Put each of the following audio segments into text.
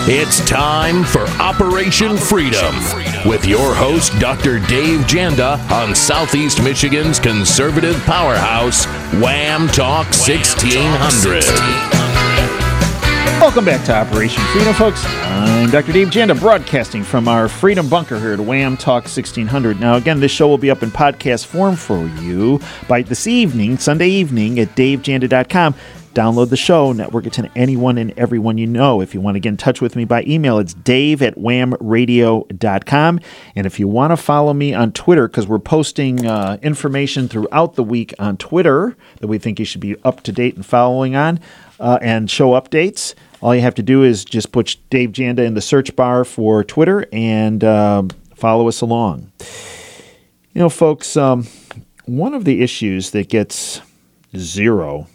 It's time for Operation Freedom with your host, Dr. Dave Janda, on Southeast Michigan's conservative powerhouse, Wham Talk 1600. Welcome back to Operation Freedom, folks. I'm Dr. Dave Janda, broadcasting from our Freedom Bunker here at Wham Talk 1600. Now, again, this show will be up in podcast form for you by this evening, Sunday evening, at davejanda.com. Download the show, network it to anyone and everyone you know. If you want to get in touch with me by email, it's dave@whamradio.com. And if you want to follow me on Twitter, because we're posting information throughout the week on Twitter that we think you should be up to date and following on, and show updates, all you have to do is just put Dave Janda in the search bar for Twitter and follow us along. You know, folks, one of the issues that gets zero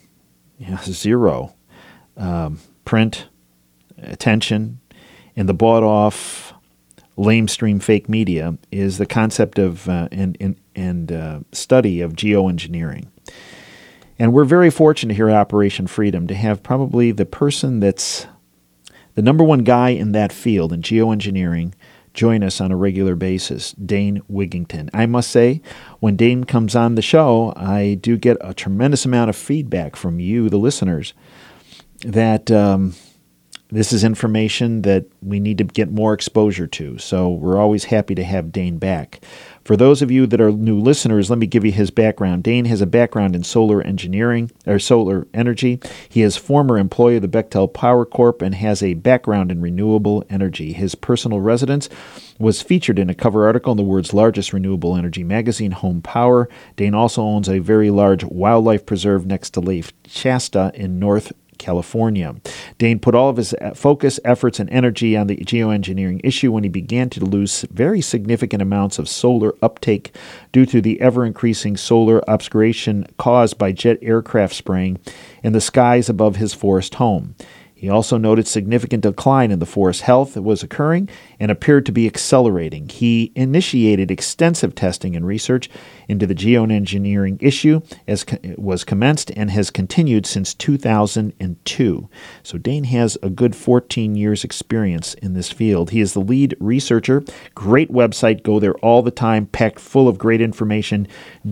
print attention in the bought-off, lamestream fake media is the concept of and study of geoengineering. And we're very fortunate here at Operation Freedom to have probably the person that's the number one guy in that field in geoengineering join us on a regular basis, Dane Wigington. I must say, when Dane comes on the show, I do get a tremendous amount of feedback from you, the listeners, that this is information that we need to get more exposure to. So we're always happy to have Dane back. For those of you that are new listeners, let me give you his background. Dane has a background in solar engineering or solar energy. He is former employee of the Bechtel Power Corp and has a background in renewable energy. His personal residence was featured in a cover article in the world's largest renewable energy magazine, Home Power. Dane also owns a very large wildlife preserve next to Lake Shasta in North California. Dane put all of his focus, efforts, and energy on the geoengineering issue when he began to lose very significant amounts of solar uptake due to the ever-increasing solar obscuration caused by jet aircraft spraying in the skies above his forest home. He also noted significant decline in the forest health that was occurring and appeared to be accelerating. He initiated extensive testing and research into the geoengineering issue as it was commenced and has continued since 2002. So Dane has a good 14 years experience in this field. He is the lead researcher. Great website. Go there all the time, packed full of great information.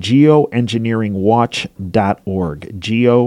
geoengineeringwatch.org.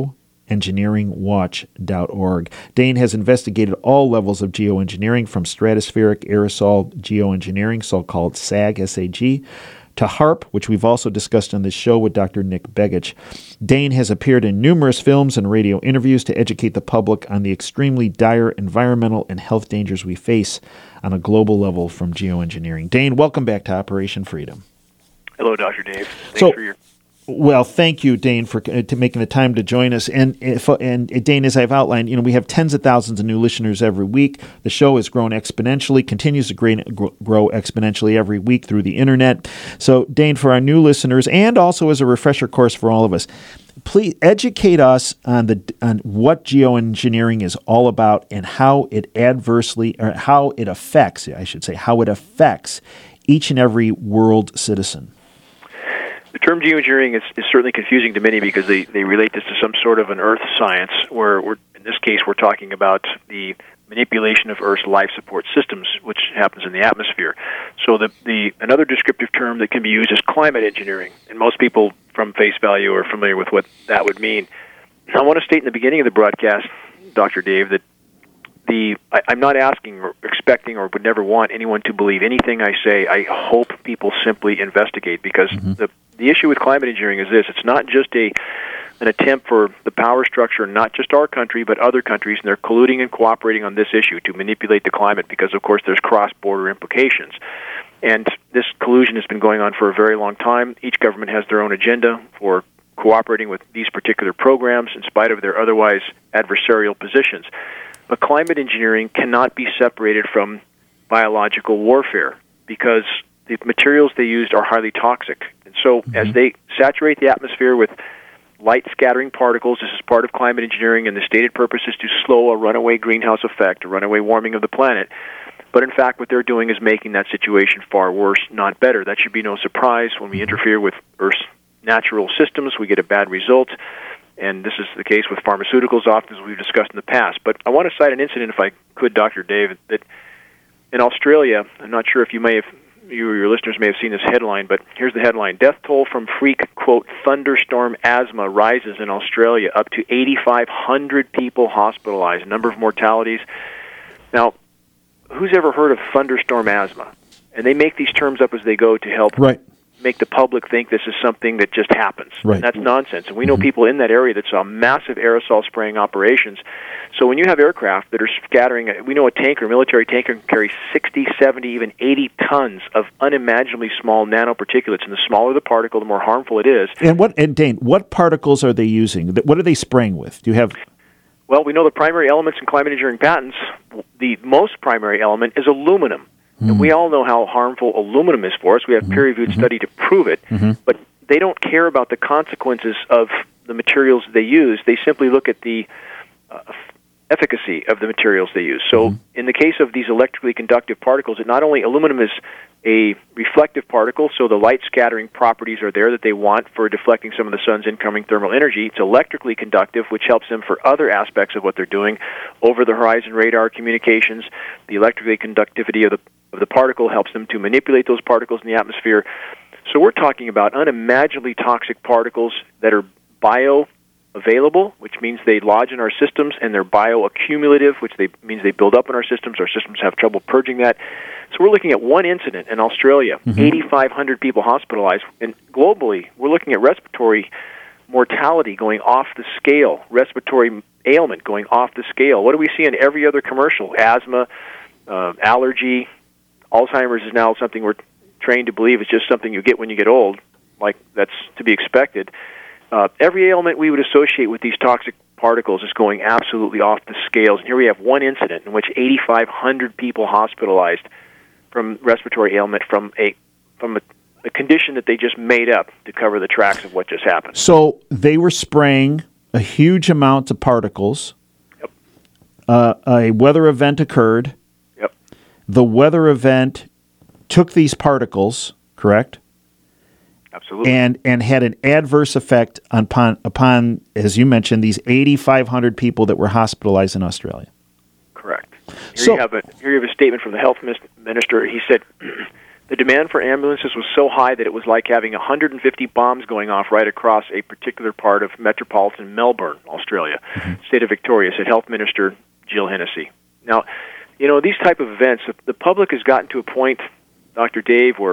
Engineeringwatch.org. Dane has investigated all levels of geoengineering, from stratospheric aerosol geoengineering, so-called SAG, S-A-G, to HARP, which we've also discussed on this show with Dr. Nick Begich. Dane has appeared in numerous films and radio interviews to educate the public on the extremely dire environmental and health dangers we face on a global level from geoengineering. Dane, welcome back to Operation Freedom. Hello, Dr. Dave. Thanks for your... Well, thank you, Dane, for making the time to join us. And Dane, as I've outlined, we have tens of thousands of new listeners every week. The show has grown exponentially, continues to grow exponentially every week through the internet. So, Dane, for our new listeners, and also as a refresher course for all of us, please educate us on what geoengineering is all about and how it affects each and every world citizen. The term geoengineering is certainly confusing to many because they relate this to some sort of an earth science where in this case we're talking about the manipulation of Earth's life support systems, which happens in the atmosphere. So the another descriptive term that can be used is climate engineering, and most people from face value are familiar with what that would mean. I want to state in the beginning of the broadcast, Dr. Dave, that I'm not asking or expecting or would never want anyone to believe anything I say. I hope people simply investigate, because the issue with climate engineering is this: it's not just an attempt for the power structure, not just our country, but other countries, and they're colluding and cooperating on this issue to manipulate the climate because, of course, there's cross-border implications. And this collusion has been going on for a very long time. Each government has their own agenda for cooperating with these particular programs in spite of their otherwise adversarial positions. But climate engineering cannot be separated from biological warfare because the materials they used are highly toxic. And so as they saturate the atmosphere with light-scattering particles, this is part of climate engineering, and the stated purpose is to slow a runaway greenhouse effect, a runaway warming of the planet. But in fact, what they're doing is making that situation far worse, not better. That should be no surprise. When we interfere with Earth's natural systems, we get a bad result. And this is the case with pharmaceuticals often, as we've discussed in the past. But I want to cite an incident, if I could, Dr. Dave, that in Australia, I'm not sure if you or your listeners may have seen this headline, but here's the headline. Death toll from freak, quote, thunderstorm asthma rises in Australia, up to 8,500 people hospitalized, number of mortalities. Now, who's ever heard of thunderstorm asthma? And they make these terms up as they go to help make the public think this is something that just happens. Right. And that's nonsense. And we know people in that area that saw massive aerosol spraying operations. So when you have aircraft that are scattering, we know a military tanker can carry 60, 70, even 80 tons of unimaginably small nanoparticulates. And the smaller the particle, the more harmful it is. And Dane, what particles are they using? What are they spraying with? Do you have... Well, we know the primary elements in climate engineering patents. The most primary element is aluminum. And we all know how harmful aluminum is for us. We have peer-reviewed study to prove it. But they don't care about the consequences of the materials they use. They simply look at the efficacy of the materials they use. So in the case of these electrically conductive particles, not only aluminum is a reflective particle, so the light scattering properties are there that they want for deflecting some of the sun's incoming thermal energy. It's electrically conductive, which helps them for other aspects of what they're doing, over-the-horizon radar communications. The electrically conductivity of the particle helps them to manipulate those particles in the atmosphere. So we're talking about unimaginably toxic particles that are bioavailable, which means they lodge in our systems, and they're bioaccumulative, which means they build up in our systems. Our systems have trouble purging that. So we're looking at one incident in Australia, 8,500 people hospitalized. And globally, we're looking at respiratory mortality going off the scale, respiratory ailment going off the scale. What do we see in every other commercial? Asthma, allergy, Alzheimer's is now something we're trained to believe is just something you get when you get old, like that's to be expected. Every ailment we would associate with these toxic particles is going absolutely off the scales. And here we have one incident in which 8,500 people hospitalized from respiratory ailment from a condition that they just made up to cover the tracks of what just happened. So they were spraying a huge amount of particles. Yep. A weather event occurred. Yep. The weather event took these particles, correct? Absolutely. And had an adverse effect upon, as you mentioned, these 8,500 people that were hospitalized in Australia. Correct. Here you have a statement from the health minister. He said, the demand for ambulances was so high that it was like having 150 bombs going off right across a particular part of metropolitan Melbourne, Australia, state of Victoria, said Health Minister Jill Hennessy. Now, these type of events, the public has gotten to a point, Dr. Dave, where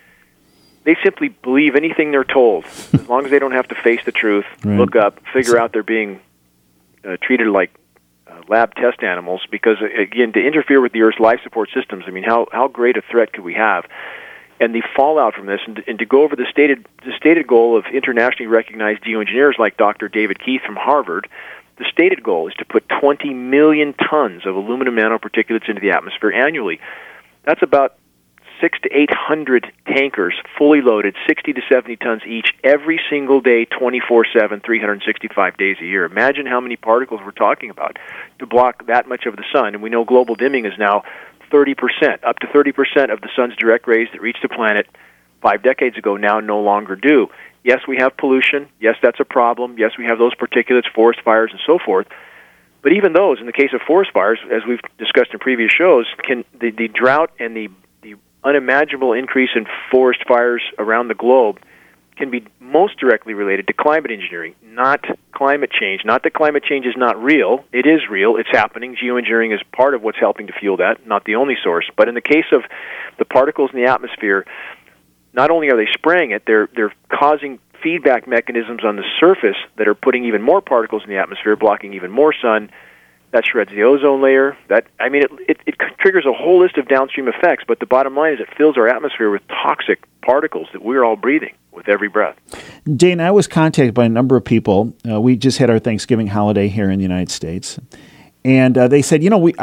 they simply believe anything they're told, as long as they don't have to face the truth, look up, figure out they're being treated like lab test animals, because, again, to interfere with the Earth's life support systems, I mean, how great a threat could we have? And the fallout from this, and to go over the stated goal of internationally recognized geoengineers like Dr. David Keith from Harvard, the stated goal is to put 20 million tons of aluminum nanoparticulates into the atmosphere annually. That's about 600 to 800 tankers, fully loaded, 60 to 70 tons each, every single day, 24/7, 365 days a year. Imagine how many particles we're talking about to block that much of the sun. And we know global dimming is now 30%, up to 30% of the sun's direct rays that reach the planet 5 decades ago now no longer do. Yes, we have pollution. Yes, that's a problem. Yes, we have those particulates, forest fires, and so forth. But even those, in the case of forest fires, as we've discussed in previous shows, the drought and the unimaginable increase in forest fires around the globe can be most directly related to climate engineering, not climate change. Not that climate change is not real. It is real. It's happening. Geoengineering is part of what's helping to fuel that, not the only source. But in the case of the particles in the atmosphere, not only are they spraying it, they're causing feedback mechanisms on the surface that are putting even more particles in the atmosphere, blocking even more sun. That shreds the ozone layer. It triggers a whole list of downstream effects, but the bottom line is it fills our atmosphere with toxic particles that we're all breathing with every breath. Dane, I was contacted by a number of people. We just had our Thanksgiving holiday here in the United States, and they said,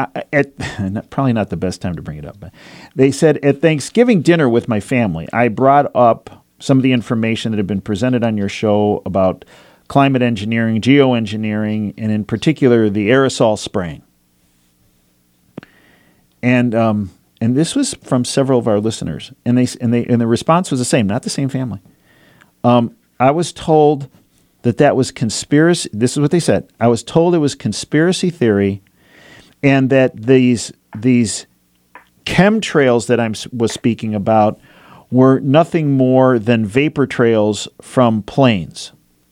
probably not the best time to bring it up, but they said, at Thanksgiving dinner with my family, I brought up some of the information that had been presented on your show about climate engineering, geoengineering, and in particular the aerosol spraying. And this was from several of our listeners, and the response was the same, not the same family. I was told that was conspiracy. This is what they said. I was told it was conspiracy theory, and that these chemtrails that I was speaking about were nothing more than vapor trails from planes.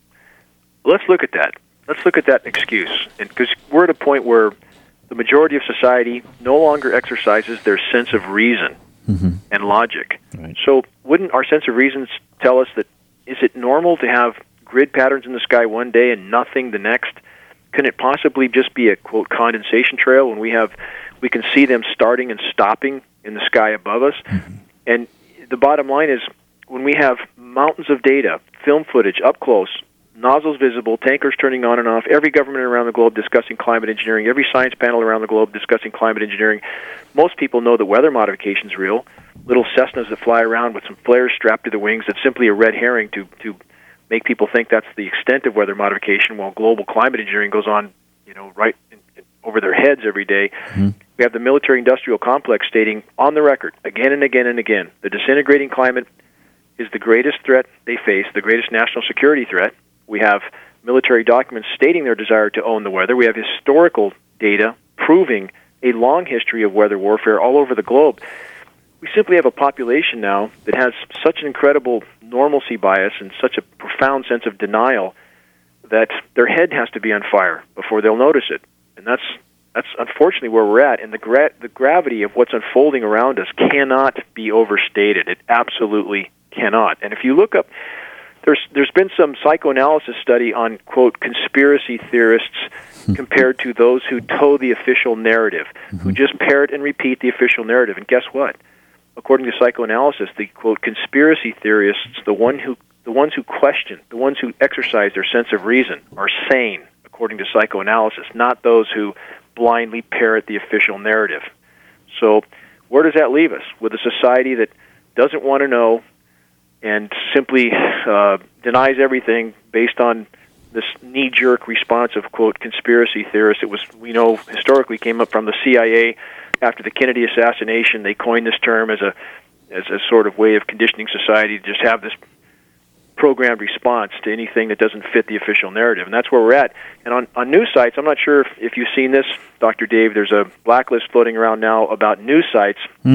Let's look at that. Let's look at that excuse, because we're at a point where the majority of society no longer exercises their sense of reason and logic. Right. So wouldn't our sense of reason tell us that, is it normal to have grid patterns in the sky one day and nothing the next? Can it possibly just be a, quote, condensation trail when we can see them starting and stopping in the sky above us? And the bottom line is, when we have mountains of data, film footage up close, nozzles visible, tankers turning on and off, every government around the globe discussing climate engineering, every science panel around the globe discussing climate engineering. Most people know that weather modification is real. Little Cessnas that fly around with some flares strapped to the wings, that's simply a red herring to make people think that's the extent of weather modification, while global climate engineering goes on, right over their heads every day. We have the military-industrial complex stating on the record again and again and again, the disintegrating climate is the greatest threat they face, the greatest national security threat. We have military documents stating their desire to own the weather. We have historical data proving a long history of weather warfare all over the globe. We simply have a population now that has such an incredible normalcy bias and such a profound sense of denial that their head has to be on fire before they'll notice it. And that's unfortunately where we're at. And the gravity of what's unfolding around us cannot be overstated. It absolutely cannot. And if you look up, there's been some psychoanalysis study on, quote, conspiracy theorists compared to those who toe the official narrative, who just parrot and repeat the official narrative. And guess what? According to psychoanalysis, the, quote, conspiracy theorists, the ones who question, the ones who exercise their sense of reason, are sane, according to psychoanalysis, not those who blindly parrot the official narrative. So where does that leave us? With a society that doesn't want to know and simply denies everything based on this knee-jerk response of, quote, conspiracy theorists. It was, we know, historically came up from the CIA after the Kennedy assassination. They coined this term as a sort of way of conditioning society to just have this programmed response to anything that doesn't fit the official narrative. And that's where we're at. And on news sites, I'm not sure if you've seen this, Dr. Dave, there's a blacklist floating around now about news sites.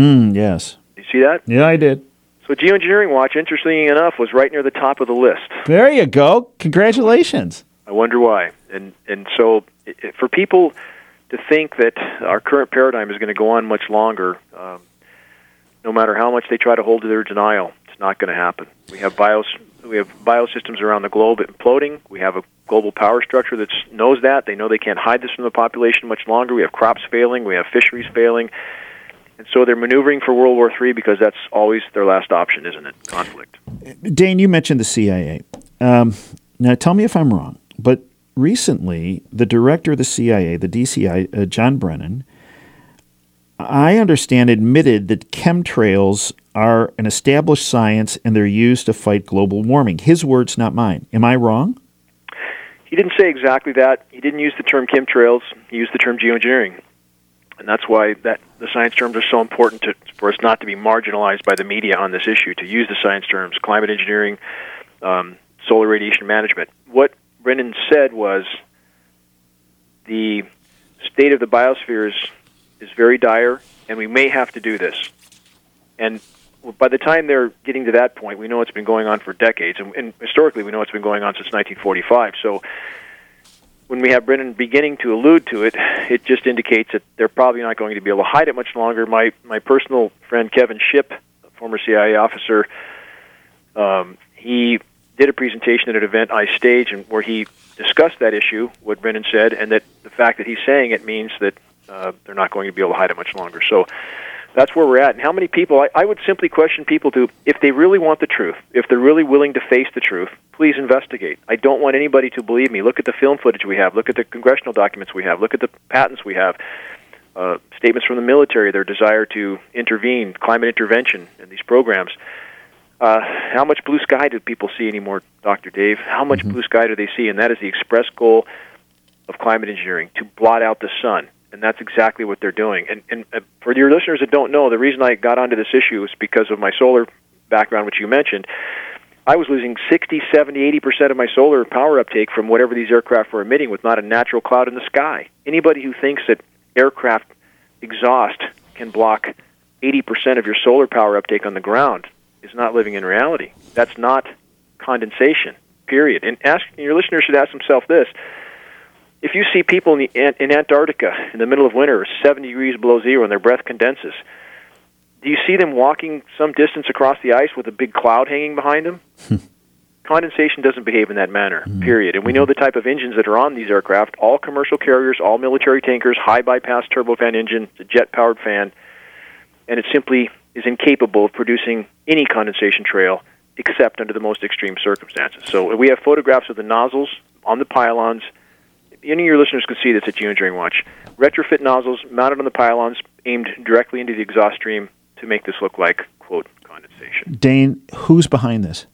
Yes. You see that? Yeah, I did. So Geoengineering Watch, interestingly enough, was right near the top of the list. There you go. Congratulations. I wonder why. And so for people to think that our current paradigm is going to go on much longer, no matter how much they try to hold to their denial, it's not going to happen. We have biosystems around the globe imploding. We have a global power structure that knows that. They know they can't hide this from the population much longer. We have crops failing. We have fisheries failing. And so they're maneuvering for World War III because that's always their last option, isn't it? Conflict. Dane, you mentioned the CIA. Now, tell me if I'm wrong, but recently the director of the CIA, the DCI, John Brennan, I understand admitted that chemtrails are an established science and they're used to fight global warming. His words, not mine. Am I wrong? He didn't say exactly that. He didn't use the term chemtrails. He used the term geoengineering. And that's why the science terms are so important for us not to be marginalized by the media on this issue, to use the science terms, climate engineering, solar radiation management. What Brennan said was the state of the biosphere is very dire, and we may have to do this. And by the time they're getting to that point, we know it's been going on for decades, and historically we know it's been going on since 1945. So when we have Brennan beginning to allude to it, it just indicates that they're probably not going to be able to hide it much longer. My personal friend Kevin Shipp, a former CIA officer, he did a presentation at an event I staged where he discussed that issue, what Brennan said, and that the fact that he's saying it means that they're not going to be able to hide it much longer. So that's where we're at. And how many people, I would simply question people to, if they really want the truth, if they're really willing to face the truth, please investigate. I don't want anybody to believe me. Look at the film footage we have. Look at the congressional documents we have. Look at the patents we have. Statements from the military, their desire to intervene, climate intervention in these programs. How much blue sky do people see anymore, Dr. Dave? How much blue sky do they see? And that is the express goal of climate engineering, to blot out the sun. And that's exactly what they're doing. And for your listeners that don't know, the reason I got onto this issue is because of my solar background, which you mentioned. I was losing 60, 70, 80% of my solar power uptake from whatever these aircraft were emitting with not a natural cloud in the sky. Anybody who thinks that aircraft exhaust can block 80% of your solar power uptake on the ground is not living in reality. That's not condensation, period. And your listeners should ask themselves this. If you see people in Antarctica in the middle of winter, 70 degrees below zero, and their breath condenses, do you see them walking some distance across the ice with a big cloud hanging behind them? Condensation doesn't behave in that manner, period. And we know the type of engines that are on these aircraft, all commercial carriers, all military tankers, high bypass turbofan engine, it's a jet-powered fan, and it simply is incapable of producing any condensation trail except under the most extreme circumstances. So we have photographs of the nozzles on the pylons. Any of your listeners can see this at Geoengineering Watch. Retrofit nozzles mounted on the pylons, aimed directly into the exhaust stream to make this look like, quote, condensation. Dane, who's behind this?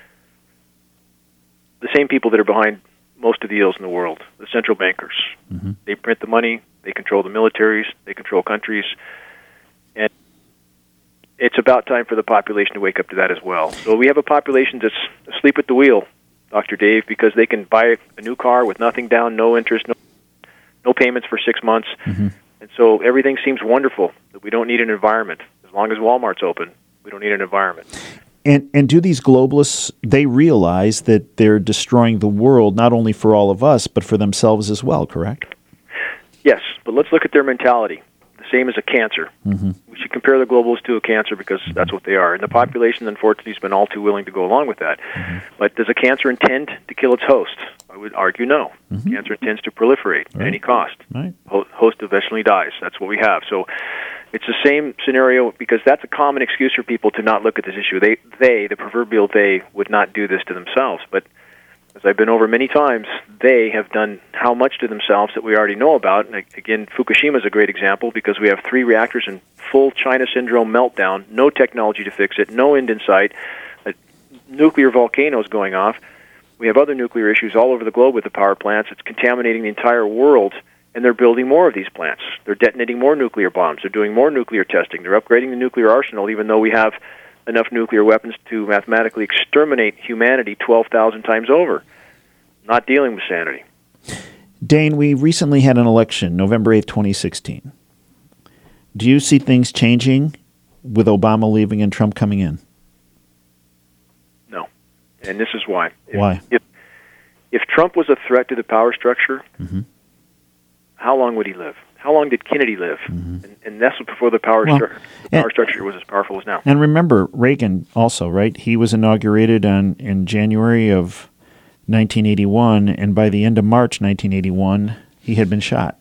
The same people that are behind most of the ills in the world, the central bankers. Mm-hmm. They print the money, they control the militaries, they control countries, and it's about time for the population to wake up to that as well. So we have a population that's asleep at the wheel, Dr. Dave, because they can buy a new car with nothing down, no interest, no payments for 6 months, and so everything seems wonderful, that we don't need an environment. As long as Walmart's open, we don't need an environment. And do these globalists, they realize that they're destroying the world not only for all of us, but for themselves as well, correct? Yes, but let's look at their mentality. The same as a cancer. Mm-hmm. We should compare the globalists to a cancer because that's what they are. And the population, unfortunately, has been all too willing to go along with that. Mm-hmm. But does a cancer intend to kill its host? I would argue no. Mm-hmm. Cancer intends to proliferate at any cost. Right. Host eventually dies. That's what we have. So it's the same scenario because that's a common excuse for people to not look at this issue. They, the proverbial they, would not do this to themselves. But as I've been over many times, they have done how much to themselves that we already know about. And again, Fukushima is a great example because we have 3 reactors in full China syndrome meltdown, no technology to fix it, no end in sight, nuclear volcanoes going off. We have other nuclear issues all over the globe with the power plants. It's contaminating the entire world, and they're building more of these plants. They're detonating more nuclear bombs. They're doing more nuclear testing. They're upgrading the nuclear arsenal, even though we have enough nuclear weapons to mathematically exterminate humanity 12,000 times over. Not dealing with sanity. Dane, we recently had an election, November 8th, 2016. Do you see things changing with Obama leaving and Trump coming in? No. And this is why. Why? If Trump was a threat to the power structure, how long would he live? How long did Kennedy live? And that's before the power structure was as powerful as now. And remember, Reagan also, right? He was inaugurated in January of 1981, and by the end of March 1981, he had been shot.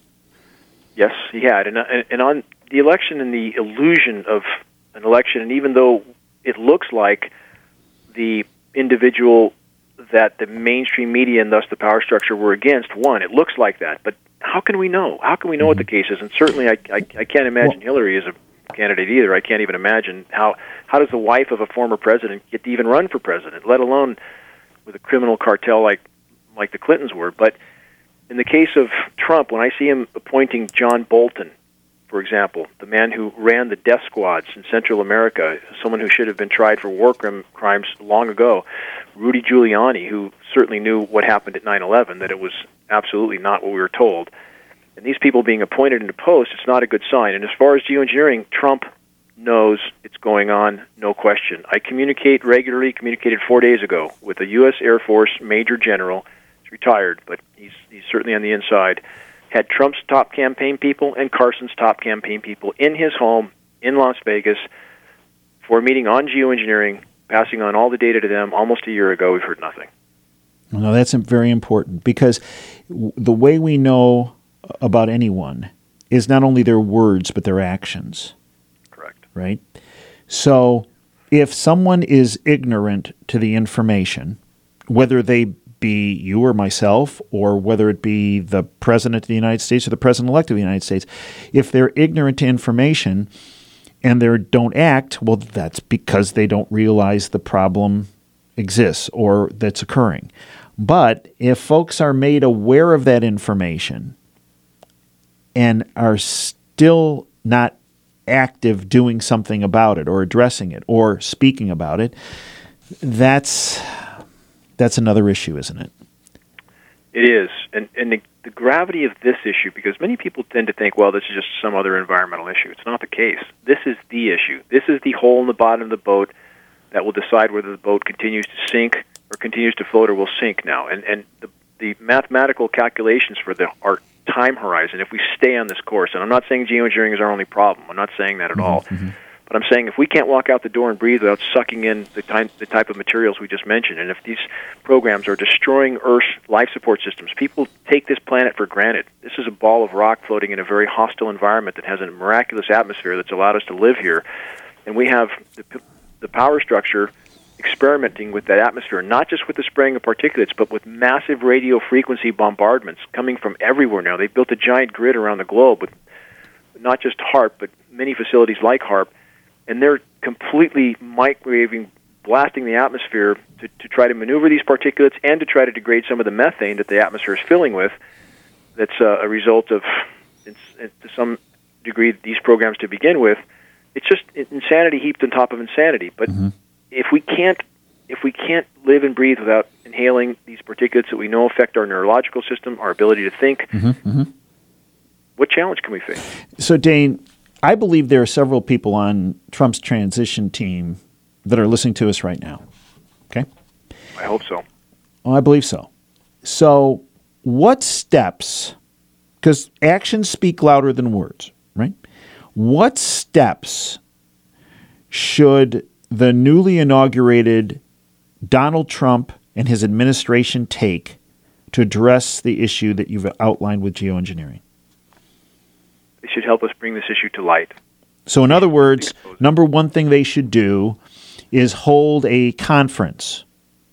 Yes, he had. And on the election and the illusion of an election, and even though it looks like the individual that the mainstream media and thus the power structure were against won, it looks like that. But how can we know? How can we know what the case is? And certainly I can't imagine Hillary as a candidate either. I can't even imagine how does the wife of a former president get to even run for president, let alone with a criminal cartel like the Clintons were. But in the case of Trump, when I see him appointing John Bolton, for example, the man who ran the death squads in Central America, someone who should have been tried for war crimes long ago, Rudy Giuliani, who certainly knew what happened at 9/11, that it was absolutely not what we were told. And these people being appointed into posts, it's not a good sign. And as far as geoengineering, Trump knows it's going on, no question. I communicated 4 days ago with a U.S. Air Force Major General. He's retired, but he's certainly on the inside. Had Trump's top campaign people and Carson's top campaign people in his home in Las Vegas for a meeting on geoengineering, passing on all the data to them almost a year ago. We've heard nothing. No, that's very important because the way we know about anyone is not only their words but their actions. Correct. Right? So if someone is ignorant to the information, whether they be you or myself, or whether it be the President of the United States or the President-elect of the United States, if they're ignorant to information and they don't act, well, that's because they don't realize the problem exists or that's occurring. But if folks are made aware of that information and are still not active doing something about it or addressing it or speaking about it, That's another issue, isn't it? It is. And the gravity of this issue, because many people tend to think, well, this is just some other environmental issue. It's not the case. This is the issue. This is the hole in the bottom of the boat that will decide whether the boat continues to sink or continues to float or will sink now. And the mathematical calculations for our time horizon, if we stay on this course, and I'm not saying geoengineering is our only problem. I'm not saying that at all. Mm-hmm. But I'm saying if we can't walk out the door and breathe without sucking in the type of materials we just mentioned, and if these programs are destroying Earth's life support systems, people take this planet for granted. This is a ball of rock floating in a very hostile environment that has a miraculous atmosphere that's allowed us to live here. And we have the power structure experimenting with that atmosphere, not just with the spraying of particulates, but with massive radio frequency bombardments coming from everywhere now. They've built a giant grid around the globe with not just HAARP, but many facilities like HAARP. And they're completely microwaving, blasting the atmosphere to try to maneuver these particulates and to try to degrade some of the methane that the atmosphere is filling with. That's a result of, to some degree, these programs to begin with. It's just insanity heaped on top of insanity. But if we can't live and breathe without inhaling these particulates that we know affect our neurological system, our ability to think, what challenge can we face? So, Dane, I believe there are several people on Trump's transition team that are listening to us right now. Okay? I hope so. Well, I believe so. So what steps, because actions speak louder than words, right? What steps should the newly inaugurated Donald Trump and his administration take to address the issue that you've outlined with geoengineering? They should help us bring this issue to light. So in other words, number one thing they should do is hold a conference,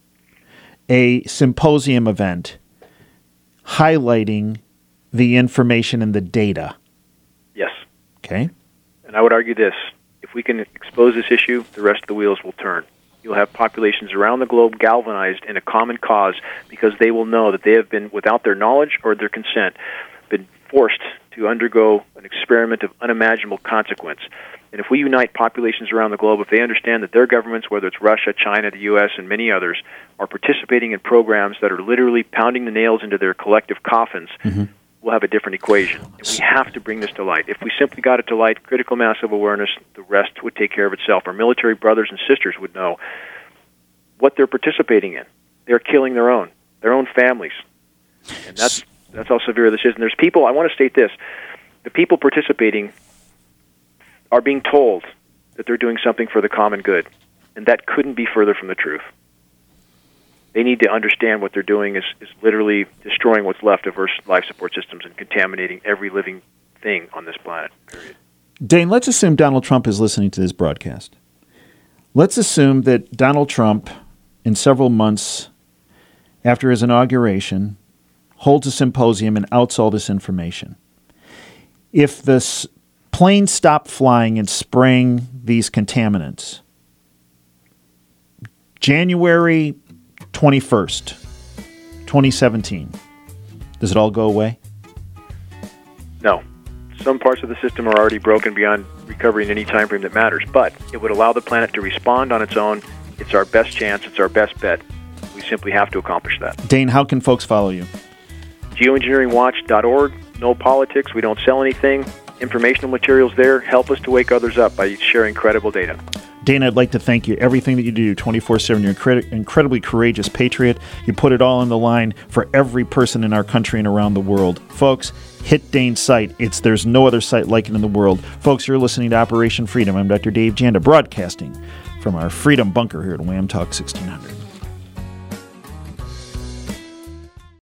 a symposium event, highlighting the information and the data. Yes. Okay. And I would argue this. If we can expose this issue, the rest of the wheels will turn. You'll have populations around the globe galvanized in a common cause because they will know that they have been, without their knowledge or their consent, been forced to undergo an experiment of unimaginable consequence. And if we unite populations around the globe, if they understand that their governments, whether it's Russia, China, the U.S., and many others, are participating in programs that are literally pounding the nails into their collective coffins, we'll have a different equation. And we have to bring this to light. If we simply got it to light, critical mass of awareness, the rest would take care of itself. Our military brothers and sisters would know what they're participating in. They're killing their own families. And that's how severe this is. And there's people, I want to state this, the people participating are being told that they're doing something for the common good, and that couldn't be further from the truth. They need to understand what they're doing is literally destroying what's left of Earth's life support systems and contaminating every living thing on this planet, period. Dane, let's assume Donald Trump is listening to this broadcast. Let's assume that Donald Trump, in several months after his inauguration, holds a symposium and outs all this information. If the planes stop flying and spraying these contaminants, January 21st, 2017, does it all go away? No. Some parts of the system are already broken beyond recovery in any time frame that matters, but it would allow the planet to respond on its own. It's our best chance. It's our best bet. We simply have to accomplish that. Dane, how can folks follow you? Geoengineeringwatch.org. No politics. We don't sell anything. Informational materials there. Help us to wake others up by sharing credible data. Dane, I'd like to thank you. Everything that you do 24/7, you're an incredibly courageous patriot. You put it all on the line for every person in our country and around the world. Folks, hit Dane's site. There's no other site like it in the world. Folks, you're listening to Operation Freedom. I'm Dr. Dave Janda, broadcasting from our Freedom Bunker here at Wham Talk 1600.